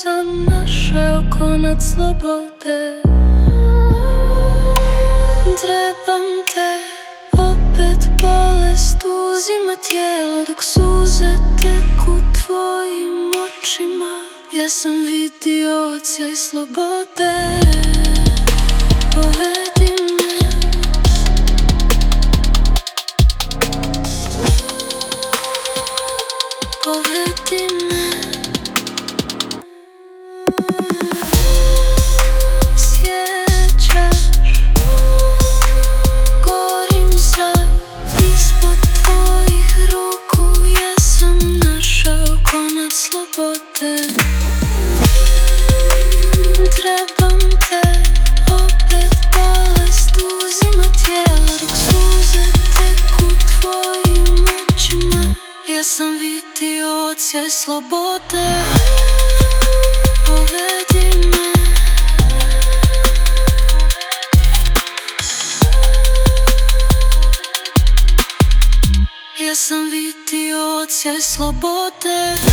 sam našao konac slobode. Trebam te, opet bolest uzima tijelo dok suze teku tvojim očima. Ja sam vidio odsjaj slobode. Povedi me, povedi me. Sjećaš, gorim sad ispod tvojih ruku. Ja sam našao konac slobode. Trebam te, opet bolest uzima tijelo dok suze teku tvojim očima. Ja sam vidio odsjaj slobode. Povedi me, ja sam vidio odsjaj slobode.